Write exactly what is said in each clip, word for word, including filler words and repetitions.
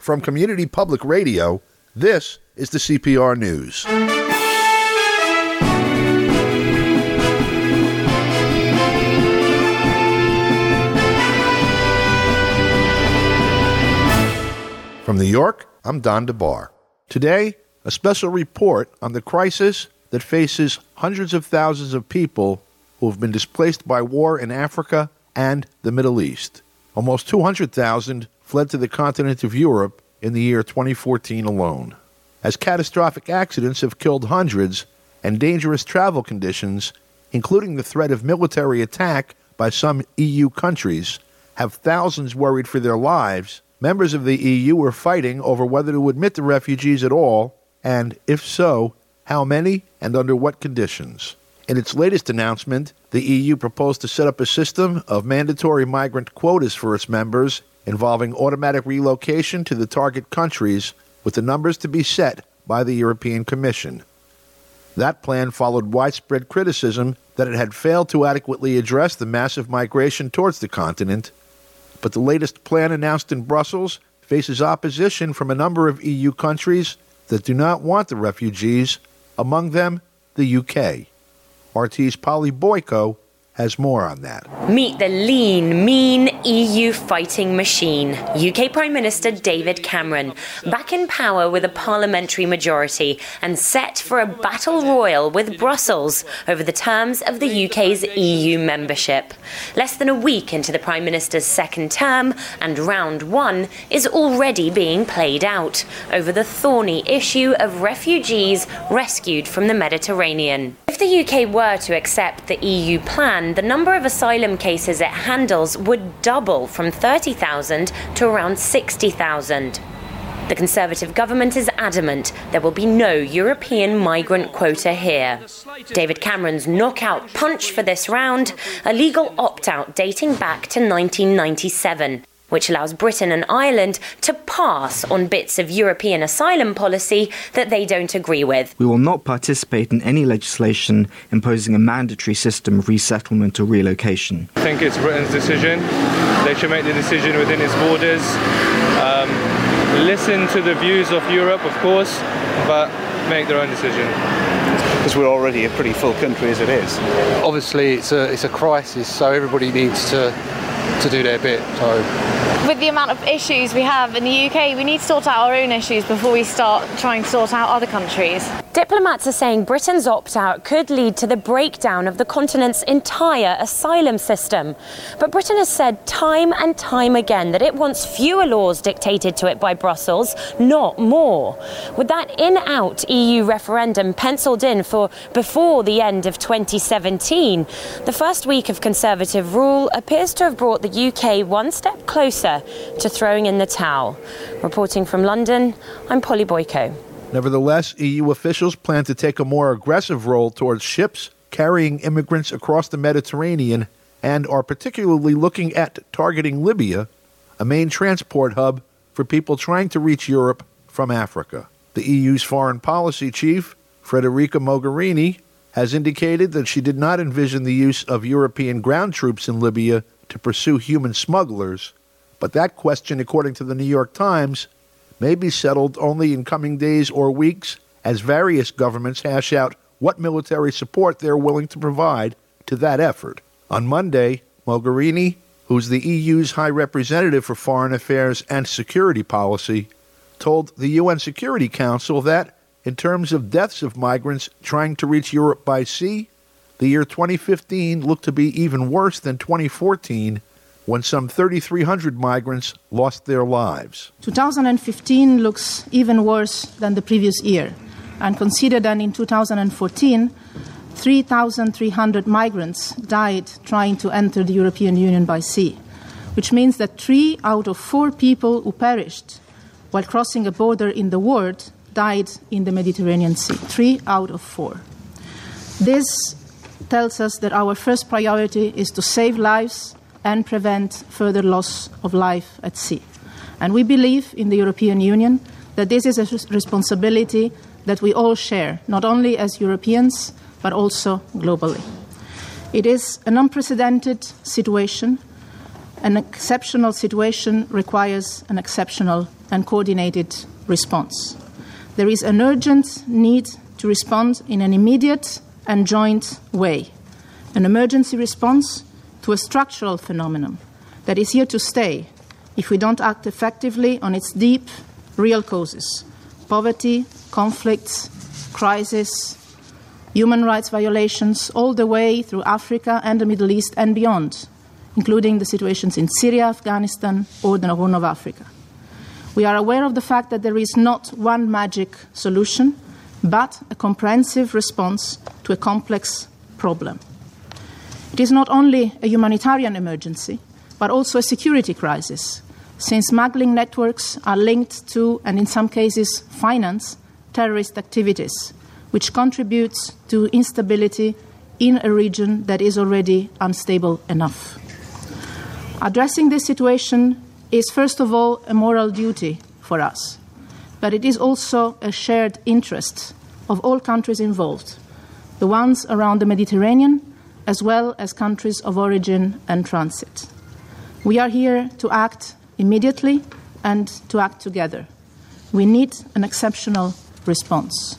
From Community Public Radio, this is the C P R News. From New York, I'm Don DeBar. Today, a special report on the crisis that faces hundreds of thousands of people who have been displaced by war in Africa and the Middle East. Almost two hundred thousand fled to the continent of Europe in the year twenty fourteen alone. As catastrophic accidents have killed hundreds and dangerous travel conditions, including the threat of military attack by some E U countries, have thousands worried for their lives, members of the E U were fighting over whether to admit the refugees at all, and if so, how many and under what conditions. In its latest announcement, the E U proposed to set up a system of mandatory migrant quotas for its members involving automatic relocation to the target countries, with the numbers to be set by the European Commission. That plan followed widespread criticism that it had failed to adequately address the massive migration towards the continent, but the latest plan announced in Brussels faces opposition from a number of E U countries that do not want the refugees, among them the U K. R T's Polly Boyko has more on that. Meet the lean, mean E U fighting machine. U K Prime Minister David Cameron, back in power with a parliamentary majority and set for a battle royal with Brussels over the terms of the U K's E U membership. Less than a week into the Prime Minister's second term, and round one is already being played out over the thorny issue of refugees rescued from the Mediterranean. If the U K were to accept the E U plan, the number of asylum cases it handles would double from thirty thousand to around sixty thousand. The Conservative government is adamant there will be no European migrant quota here. David Cameron's knockout punch for this round, a legal opt-out dating back to nineteen ninety-seven, which allows Britain and Ireland to pass on bits of European asylum policy that they don't agree with. We will not participate in any legislation imposing a mandatory system of resettlement or relocation. I think it's Britain's decision. They should make the decision within its borders. Um, listen to the views of Europe, of course, but make their own decision. Because we're already a pretty full country as it is. Obviously, it's a, it's a crisis, so everybody needs to to do their bit. So, with the amount of issues we have in the U K, we need to sort out our own issues before we start trying to sort out other countries. Diplomats are saying Britain's opt-out could lead to the breakdown of the continent's entire asylum system. But Britain has said time and time again that it wants fewer laws dictated to it by Brussels, not more. With that in-out E U referendum penciled in for before the end of twenty seventeen, the first week of Conservative rule appears to have brought the U K one step closer to throwing in the towel. Reporting from London, I'm Polly Boyko. Nevertheless, E U officials plan to take a more aggressive role towards ships carrying immigrants across the Mediterranean and are particularly looking at targeting Libya, a main transport hub for people trying to reach Europe from Africa. The E U's foreign policy chief, Federica Mogherini, has indicated that she did not envision the use of European ground troops in Libya to pursue human smugglers, but that question, according to the New York Times, may be settled only in coming days or weeks as various governments hash out what military support they're willing to provide to that effort. On Monday, Mogherini, who's the E U's High Representative for Foreign Affairs and Security Policy, told the U N Security Council that, in terms of deaths of migrants trying to reach Europe by sea, the year twenty fifteen looked to be even worse than twenty fourteen, when some three thousand three hundred migrants lost their lives. two thousand fifteen looks even worse than the previous year, and consider that in two thousand fourteen, three thousand three hundred migrants died trying to enter the European Union by sea, which means that three out of four people who perished while crossing a border in the world died in the Mediterranean Sea. Three out of four. This tells us that our first priority is to save lives and prevent further loss of life at sea. And we believe in the European Union that this is a responsibility that we all share, not only as Europeans, but also globally. It is an unprecedented situation An exceptional situation requires an exceptional and coordinated response. There is an urgent need to respond in an immediate and joint way, an emergency response to a structural phenomenon that is here to stay if we don't act effectively on its deep, real causes: poverty, conflicts, crisis, human rights violations, all the way through Africa and the Middle East and beyond, including the situations in Syria, Afghanistan, or the Horn of Africa. We are aware of the fact that there is not one magic solution, but a comprehensive response to a complex problem. It is not only a humanitarian emergency, but also a security crisis, since smuggling networks are linked to, and in some cases finance, terrorist activities, which contributes to instability in a region that is already unstable enough. Addressing this situation is, first of all, a moral duty for us, but it is also a shared interest of all countries involved, the ones around the Mediterranean, as well as countries of origin and transit. We are here to act immediately and to act together. We need an exceptional response.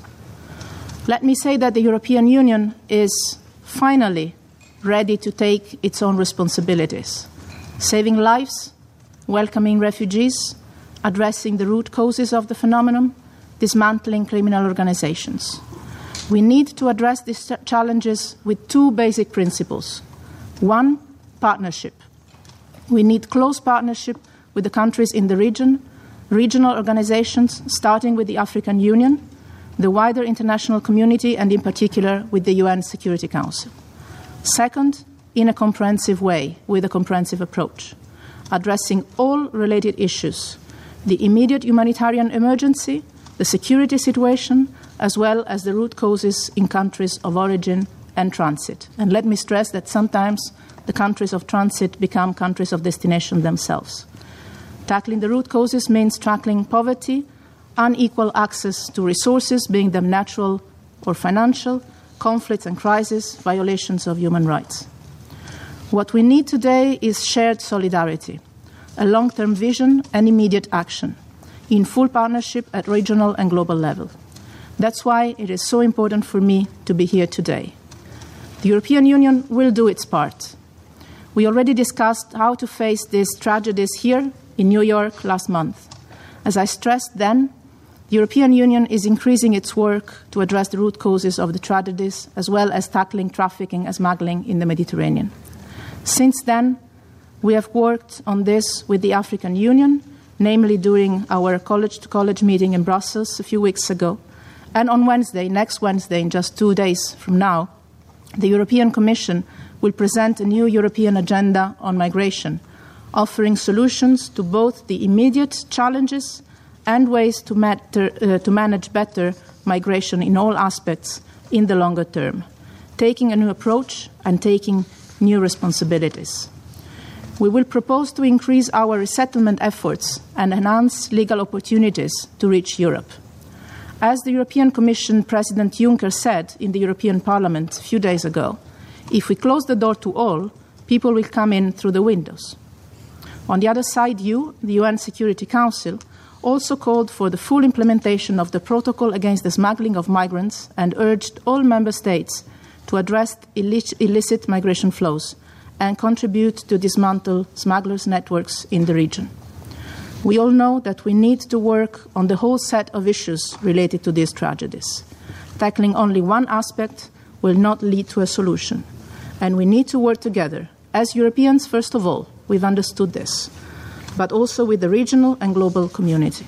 Let me say that the European Union is finally ready to take its own responsibilities, saving lives, welcoming refugees, addressing the root causes of the phenomenon, dismantling criminal organizations. We need to address these challenges with two basic principles. One, partnership. We need close partnership with the countries in the region, regional organizations, starting with the African Union, the wider international community, and in particular with the U N Security Council. Second, in a comprehensive way, with a comprehensive approach, addressing all related issues: the immediate humanitarian emergency, the security situation, as well as the root causes in countries of origin and transit. And let me stress that sometimes the countries of transit become countries of destination themselves. Tackling the root causes means tackling poverty, unequal access to resources, being them natural or financial, conflicts and crises, violations of human rights. What we need today is shared solidarity, a long-term vision and immediate action, in full partnership at regional and global level. That's why it is so important for me to be here today. The European Union will do its part. We already discussed how to face these tragedies here in New York last month. As I stressed then, the European Union is increasing its work to address the root causes of the tragedies, as well as tackling trafficking and smuggling in the Mediterranean. Since then, we have worked on this with the African Union, namely during our college-to-college meeting in Brussels a few weeks ago. And on Wednesday, next Wednesday, in just two days from now, the European Commission will present a new European agenda on migration, offering solutions to both the immediate challenges and ways to, matter, uh, to manage better migration in all aspects in the longer term, taking a new approach and taking new responsibilities. We will propose to increase our resettlement efforts and enhance legal opportunities to reach Europe. As the European Commission President Juncker said in the European Parliament a few days ago, if we close the door to all, people will come in through the windows. On the other side, you, the U N Security Council, also called for the full implementation of the protocol against the smuggling of migrants and urged all member states to address illicit migration flows and contribute to dismantle smugglers' networks in the region. We all know that we need to work on the whole set of issues related to these tragedies. Tackling only one aspect will not lead to a solution, and we need to work together. As Europeans, first of all, we've understood this, but also with the regional and global community.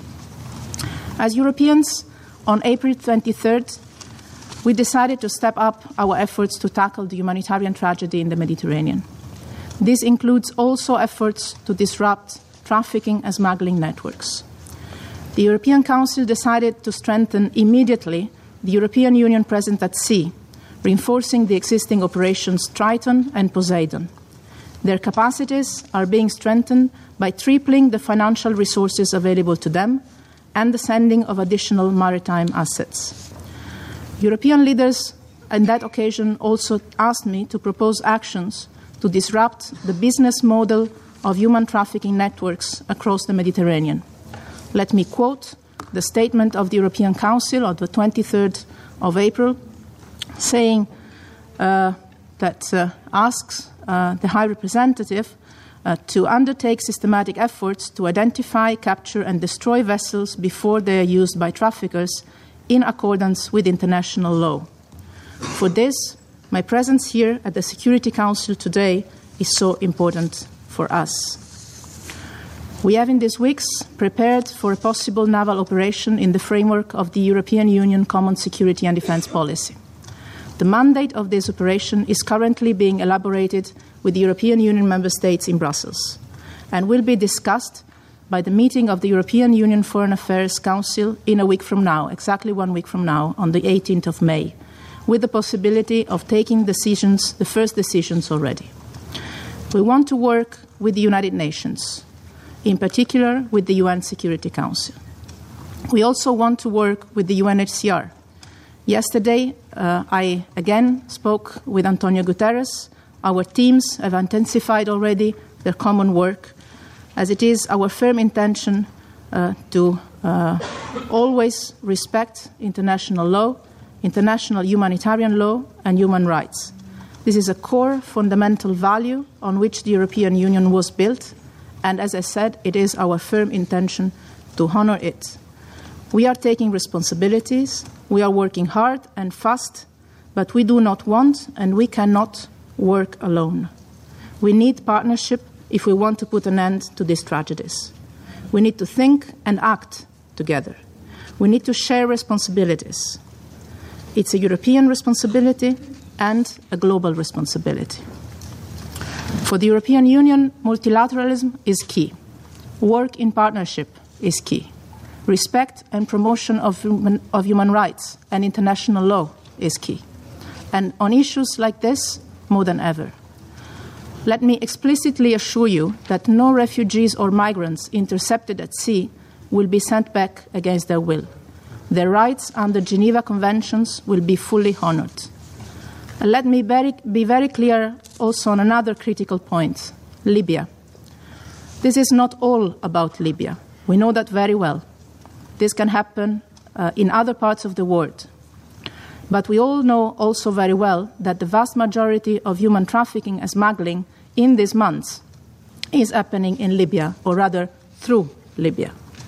As Europeans, on April twenty-third, we decided to step up our efforts to tackle the humanitarian tragedy in the Mediterranean. This includes also efforts to disrupt trafficking and smuggling networks. The European Council decided to strengthen immediately the European Union presence at sea, reinforcing the existing operations Triton and Poseidon. Their capacities are being strengthened by tripling the financial resources available to them and the sending of additional maritime assets. European leaders on that occasion also asked me to propose actions to disrupt the business model of human trafficking networks across the Mediterranean. Let me quote the statement of the European Council of the twenty-third of April, saying uh, that uh, asks uh, the High Representative uh, to undertake systematic efforts to identify, capture and destroy vessels before they are used by traffickers in accordance with international law. For this, my presence here at the Security Council today is so important for us. We have in these weeks prepared for a possible naval operation in the framework of the European Union Common Security and Defence Policy. The mandate of this operation is currently being elaborated with the European Union member states in Brussels and will be discussed by the meeting of the European Union Foreign Affairs Council in a week from now, exactly one week from now, on the eighteenth of May, with the possibility of taking decisions, the first decisions already. We want to work with the United Nations, in particular with the U N Security Council. We also want to work with the U N H C R. Yesterday, uh, I again spoke with Antonio Guterres. Our teams have intensified already their common work, as it is our firm intention uh, to uh, always respect international law, international humanitarian law and human rights. This is a core fundamental value on which the European Union was built, and as I said, it is our firm intention to honour it. We are taking responsibilities, we are working hard and fast, but we do not want and we cannot work alone. We need partnership if we want to put an end to these tragedies. We need to think and act together. We need to share responsibilities. It's a European responsibility and a global responsibility. For the European Union, multilateralism is key. Work in partnership is key. Respect and promotion of human, of human rights and international law is key. And on issues like this, more than ever. Let me explicitly assure you that no refugees or migrants intercepted at sea will be sent back against their will. Their rights under Geneva Conventions will be fully honoured. And let me very, be very clear also on another critical point, Libya. This is not all about Libya. We know that very well. This can happen uh, in other parts of the world. But we all know also very well that the vast majority of human trafficking and smuggling in these months is happening in Libya, or rather through Libya.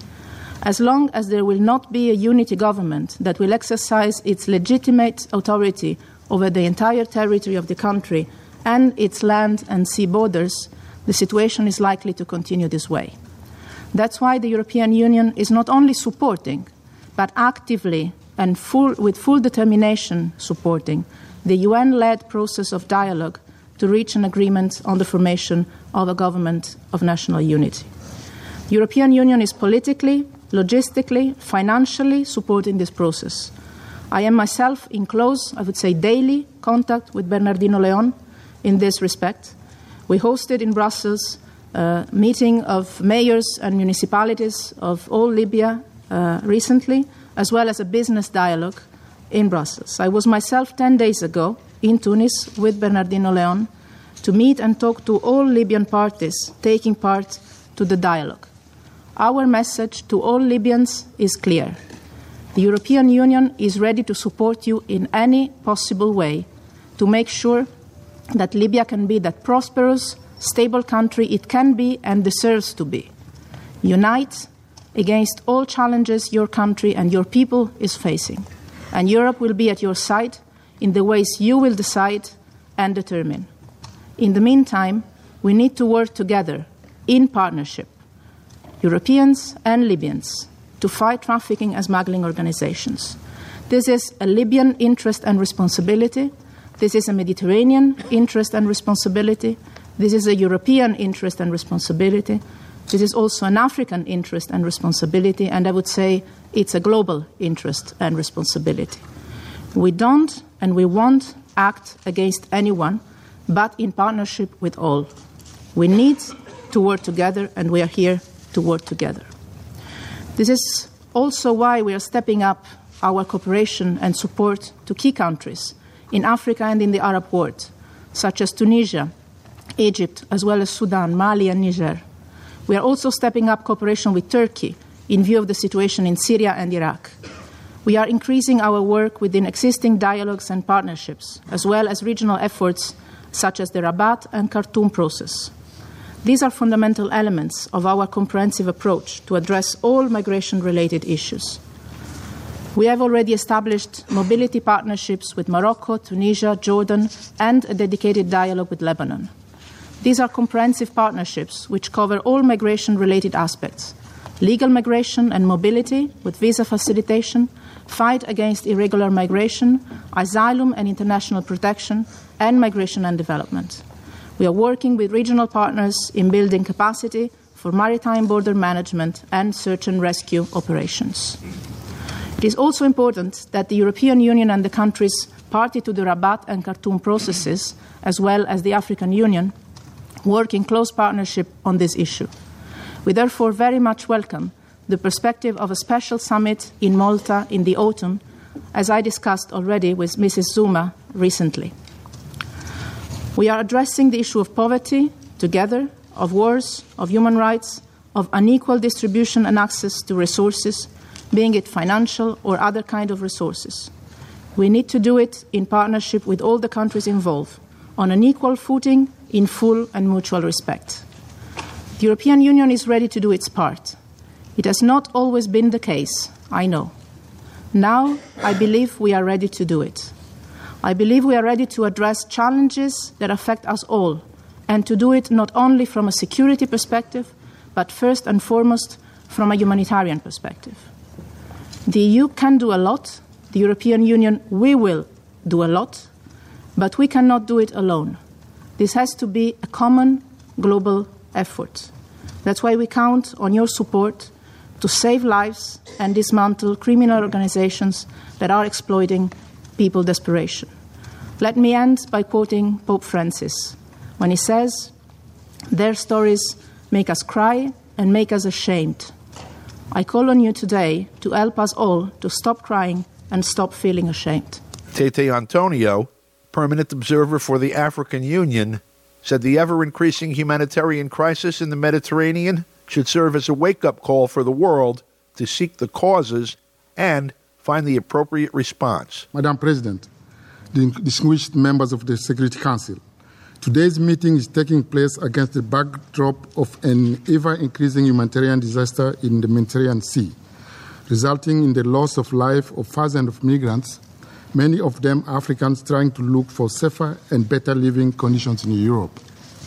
As long as there will not be a unity government that will exercise its legitimate authority over the entire territory of the country and its land and sea borders, the situation is likely to continue this way. That's why the European Union is not only supporting, but actively and full, with full determination supporting the U N-led process of dialogue to reach an agreement on the formation of a government of national unity. The European Union is politically, logistically, financially supporting this process. I am myself in close, I would say daily, contact with Bernardino Leon in this respect. We hosted in Brussels a meeting of mayors and municipalities of all Libya uh, recently, as well as a business dialogue in Brussels. I was myself ten days ago in Tunis with Bernardino Leon to meet and talk to all Libyan parties taking part to the dialogue. Our message to all Libyans is clear. The European Union is ready to support you in any possible way to make sure that Libya can be that prosperous, stable country it can be and deserves to be. Unite against all challenges your country and your people is facing. And Europe will be at your side in the ways you will decide and determine. In the meantime, we need to work together in partnership, Europeans and Libyans, to fight trafficking and smuggling organizations. This is a Libyan interest and responsibility. This is a Mediterranean interest and responsibility. This is a European interest and responsibility. This is also an African interest and responsibility, and I would say it's a global interest and responsibility. We don't and we won't act against anyone, but in partnership with all. We need to work together, and we are here to work together. This is also why we are stepping up our cooperation and support to key countries in Africa and in the Arab world, such as Tunisia, Egypt, as well as Sudan, Mali, and Niger. We are also stepping up cooperation with Turkey in view of the situation in Syria and Iraq. We are increasing our work within existing dialogues and partnerships, as well as regional efforts such as the Rabat and Khartoum process. These are fundamental elements of our comprehensive approach to address all migration-related issues. We have already established mobility partnerships with Morocco, Tunisia, Jordan, and a dedicated dialogue with Lebanon. These are comprehensive partnerships which cover all migration-related aspects: legal migration and mobility with visa facilitation, fight against irregular migration, asylum and international protection, and migration and development. We are working with regional partners in building capacity for maritime border management and search and rescue operations. It is also important that the European Union and the countries party to the Rabat and Khartoum processes, as well as the African Union, work in close partnership on this issue. We therefore very much welcome the perspective of a special summit in Malta in the autumn, as I discussed already with Missus Zuma recently. We are addressing the issue of poverty together, of wars, of human rights, of unequal distribution and access to resources, being it financial or other kind of resources. We need to do it in partnership with all the countries involved, on an equal footing, in full and mutual respect. The European Union is ready to do its part. It has not always been the case, I know. Now, I believe we are ready to do it. I believe we are ready to address challenges that affect us all, and to do it not only from a security perspective, but first and foremost from a humanitarian perspective. The E U can do a lot, the European Union, we will do a lot, but we cannot do it alone. This has to be a common global effort. That's why we count on your support to save lives and dismantle criminal organizations that are exploiting people's desperation. Let me end by quoting Pope Francis when he says, "Their stories make us cry and make us ashamed." I call on you today to help us all to stop crying and stop feeling ashamed. Tete Antonio, permanent observer for the African Union, said the ever-increasing humanitarian crisis in the Mediterranean should serve as a wake-up call for the world to seek the causes and find the appropriate response. Madam President, the distinguished members of the Security Council, today's meeting is taking place against the backdrop of an ever-increasing humanitarian disaster in the Mediterranean Sea, resulting in the loss of life of thousands of migrants, many of them Africans trying to look for safer and better living conditions in Europe.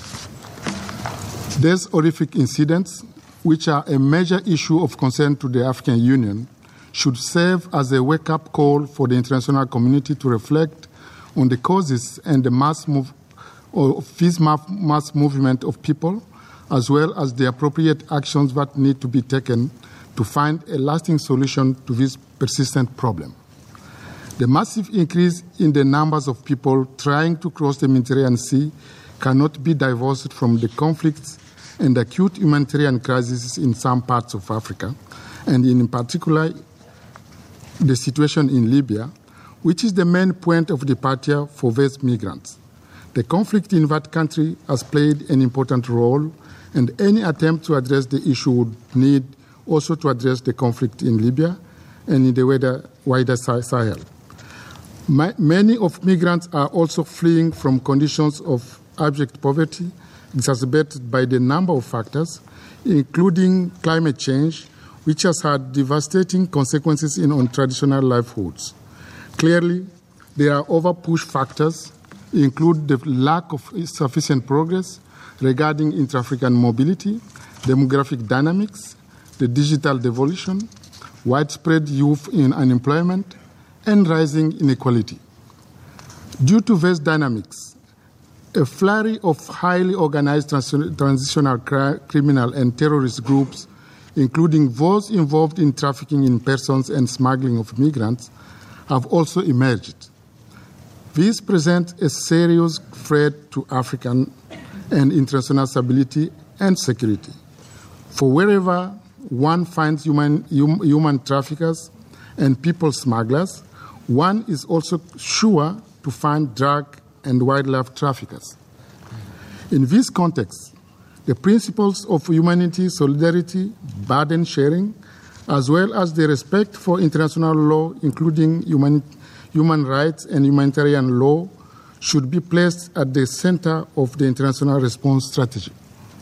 These horrific incidents, which are a major issue of concern to the African Union, should serve as a wake-up call for the international community to reflect on the causes and the mass move of this mass movement of people, as well as the appropriate actions that need to be taken to find a lasting solution to this persistent problem. The massive increase in the numbers of people trying to cross the Mediterranean Sea cannot be divorced from the conflicts and acute humanitarian crises in some parts of Africa, and in particular the situation in Libya, which is the main point of departure for these migrants. The conflict in that country has played an important role, and any attempt to address the issue would need also to address the conflict in Libya and in the wider, wider Sahel. My, many of migrants are also fleeing from conditions of abject poverty, exacerbated by the number of factors, including climate change, which has had devastating consequences in on traditional livelihoods. Clearly, there are over-push factors, include the lack of sufficient progress regarding intra-African mobility, demographic dynamics, the digital devolution, widespread youth in unemployment, and rising inequality. Due to these dynamics, a flurry of highly organized trans- transitional cri- criminal and terrorist groups, including those involved in trafficking in persons and smuggling of migrants, have also emerged. These present a serious threat to African and international stability and security. For wherever one finds human, hum, human traffickers and people smugglers, one is also sure to find drug and wildlife traffickers. In this context, the principles of humanity, solidarity, burden sharing, as well as the respect for international law, including human, human rights and humanitarian law, should be placed at the center of the international response strategy.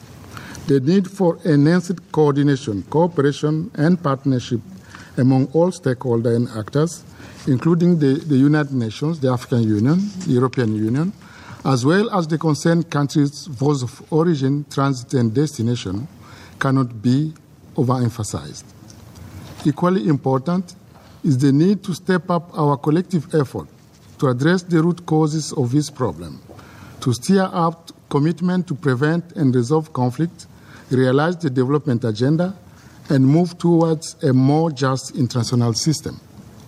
The need for enhanced coordination, cooperation, and partnership among all stakeholders and actors, including the, the United Nations, the African Union, the European Union, as well as the concerned countries' voice of origin, transit, and destination, cannot be overemphasized. Equally important is the need to step up our collective effort to address the root causes of this problem, to steer out commitment to prevent and resolve conflict, realize the development agenda, and move towards a more just international system.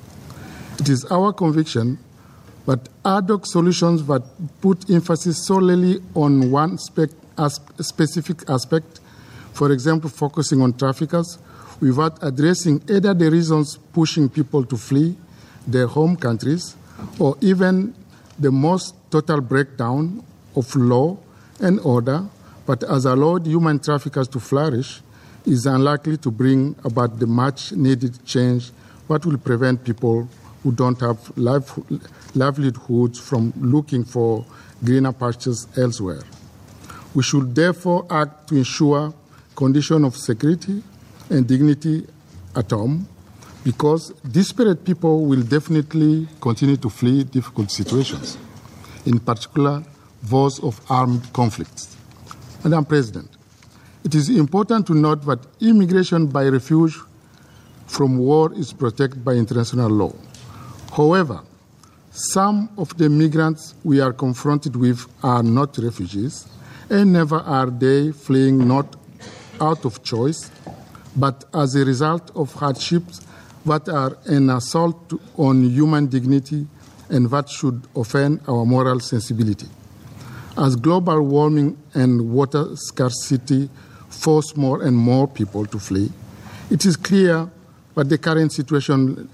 It is our conviction that ad hoc solutions that put emphasis solely on one spec, as, specific aspect, for example, focusing on traffickers, without addressing either the reasons pushing people to flee their home countries or even the most total breakdown of law and order, but has allowed human traffickers to flourish, is unlikely to bring about the much-needed change that will prevent people who don't have life, livelihoods from looking for greener pastures elsewhere. We should therefore act to ensure conditions of security and dignity at home, because disparate people will definitely continue to flee difficult situations, in particular those of armed conflicts. Madam President, it is important to note that immigration by refuge from war is protected by international law. However, some of the migrants we are confronted with are not refugees, and never are they fleeing not out of choice, but as a result of hardships that are an assault on human dignity and that should offend our moral sensibility. As global warming and water scarcity force more and more people to flee, it is clear that the current situation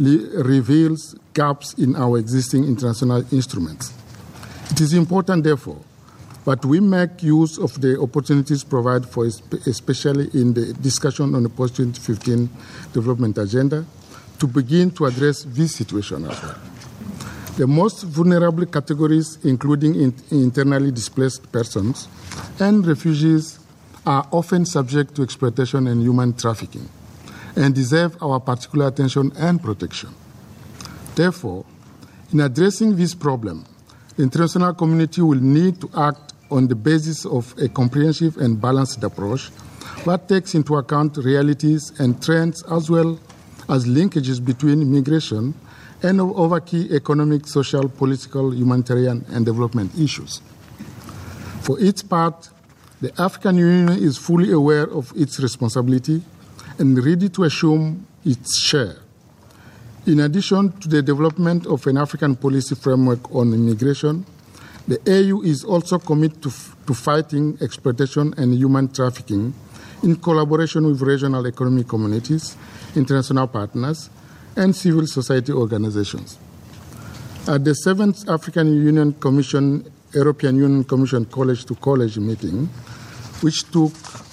reveals gaps in our existing international instruments. It is important, therefore, that we make use of the opportunities provided for, especially in the discussion on the post twenty fifteen development agenda, to begin to address this situation as well. The most vulnerable categories, including in internally displaced persons and refugees, are often subject to exploitation and human trafficking and deserve our particular attention and protection. Therefore, in addressing this problem, the international community will need to act on the basis of a comprehensive and balanced approach that takes into account realities and trends as well as linkages between migration and other key economic, social, political, humanitarian, and development issues. For its part, the African Union is fully aware of its responsibility and ready to assume its share. In addition to the development of an African policy framework on immigration, the A U is also committed to, f- to fighting exploitation and human trafficking in collaboration with regional economic communities, international partners, and civil society organizations. At the seventh African Union Commission, European Union Commission College to College meeting, which took,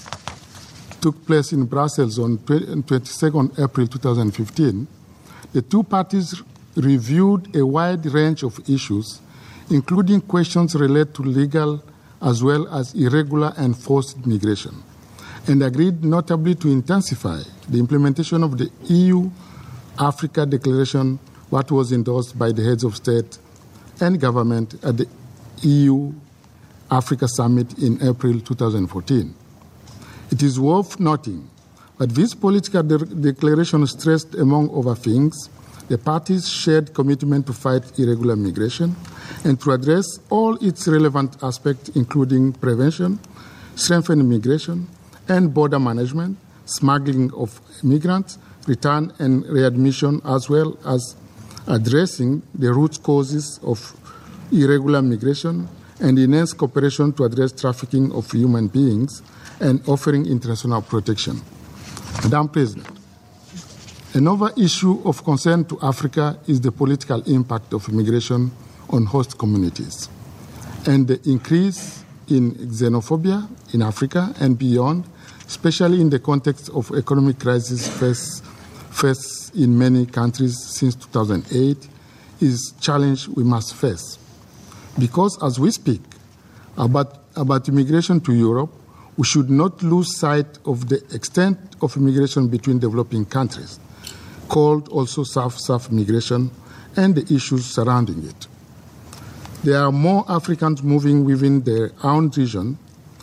took place in Brussels on twenty-second April twenty fifteen, the two parties reviewed a wide range of issues, including questions related to legal as well as irregular and forced migration, and agreed notably to intensify the implementation of the E U Africa Declaration, what was endorsed by the heads of state and government at the E U Africa Summit in April twenty fourteen. It is worth noting that this political de- declaration stressed, among other things, the parties' shared commitment to fight irregular migration and to address all its relevant aspects, including prevention, strengthening migration and border management, smuggling of migrants, return and readmission, as well as addressing the root causes of irregular migration and enhance cooperation to address trafficking of human beings and offering international protection. Madam President, another issue of concern to Africa is the political impact of immigration on host communities and the increase in xenophobia in Africa and beyond, especially in the context of economic crisis faced, faced in many countries since two thousand eight, is a challenge we must face. Because as we speak about, about immigration to Europe, we should not lose sight of the extent of immigration between developing countries, called also South-South migration, and the issues surrounding it. There are more Africans moving within their own region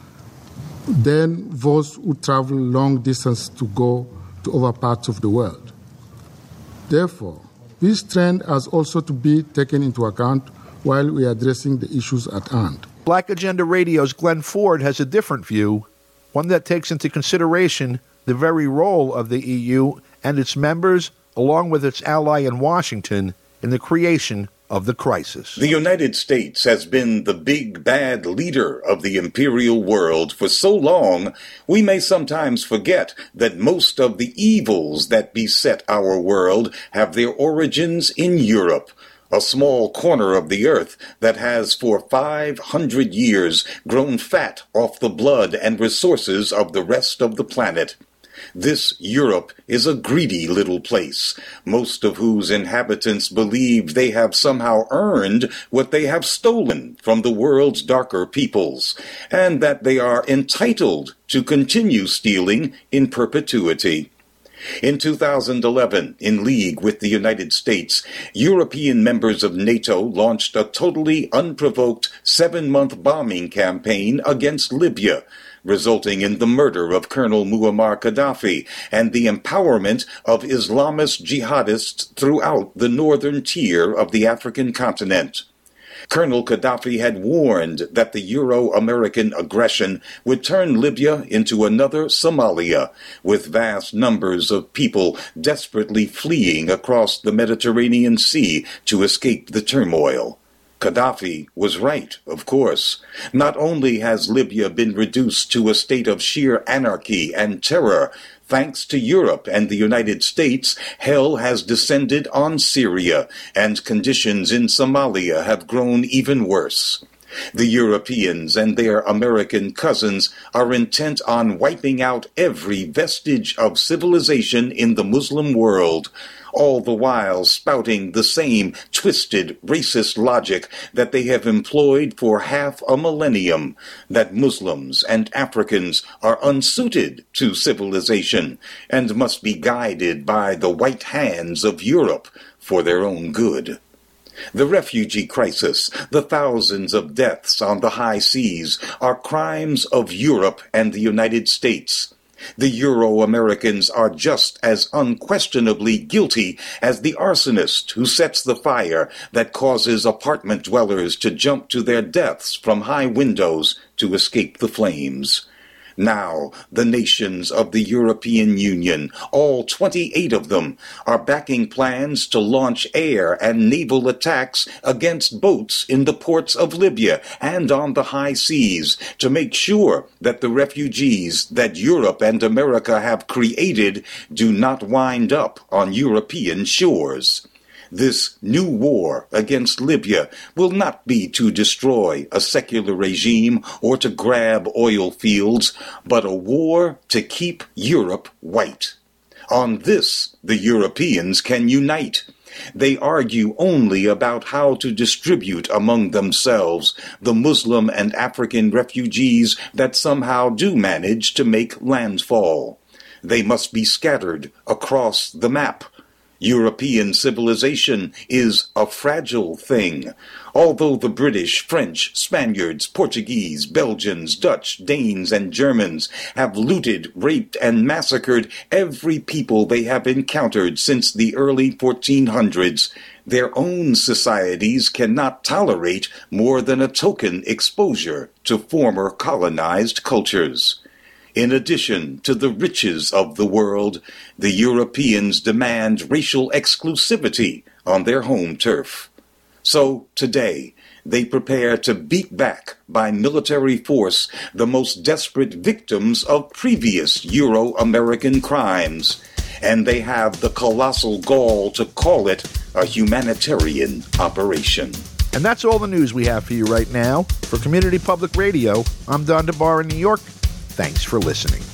than those who travel long distance to go to other parts of the world. Therefore, this trend has also to be taken into account while we are addressing the issues at hand. Black Agenda Radio's Glenn Ford has a different view, one that takes into consideration the very role of the E U and its members, along with its ally in Washington, in the creation of the crisis. The United States has been the big bad leader of the imperial world for so long, we may sometimes forget that most of the evils that beset our world have their origins in Europe, a small corner of the earth that has for five hundred years grown fat off the blood and resources of the rest of the planet. This Europe is a greedy little place, most of whose inhabitants believe they have somehow earned what they have stolen from the world's darker peoples, and that they are entitled to continue stealing in perpetuity. In two thousand eleven, in league with the United States, European members of NATO launched a totally unprovoked seven-month bombing campaign against Libya, resulting in the murder of Colonel Muammar Gaddafi and the empowerment of Islamist jihadists throughout the northern tier of the African continent. Colonel Gaddafi had warned that the Euro-American aggression would turn Libya into another Somalia, with vast numbers of people desperately fleeing across the Mediterranean Sea to escape the turmoil. Gaddafi was right, of course. Not only has Libya been reduced to a state of sheer anarchy and terror, thanks to Europe and the United States, hell has descended on Syria, and conditions in Somalia have grown even worse. The Europeans and their American cousins are intent on wiping out every vestige of civilization in the Muslim world, all the while spouting the same twisted, racist logic that they have employed for half a millennium, that Muslims and Africans are unsuited to civilization and must be guided by the white hands of Europe for their own good. The refugee crisis, the thousands of deaths on the high seas, are crimes of Europe and the United States. The Euro-Americans are just as unquestionably guilty as the arsonist who sets the fire that causes apartment dwellers to jump to their deaths from high windows to escape the flames. Now, the nations of the European Union, all twenty-eight of them, are backing plans to launch air and naval attacks against boats in the ports of Libya and on the high seas to make sure that the refugees that Europe and America have created do not wind up on European shores. This new war against Libya will not be to destroy a secular regime or to grab oil fields, but a war to keep Europe white. On this, the Europeans can unite. They argue only about how to distribute among themselves the Muslim and African refugees that somehow do manage to make landfall. They must be scattered across the map. European civilization is a fragile thing. Although the British, French, Spaniards, Portuguese, Belgians, Dutch, Danes, and Germans have looted, raped, and massacred every people they have encountered since the early fourteen hundreds, their own societies cannot tolerate more than a token exposure to former colonized cultures. In addition to the riches of the world, the Europeans demand racial exclusivity on their home turf. So today, they prepare to beat back by military force the most desperate victims of previous Euro-American crimes, and they have the colossal gall to call it a humanitarian operation. And that's all the news we have for you right now. For Community Public Radio, I'm Don DeBar in New York. Thanks for listening.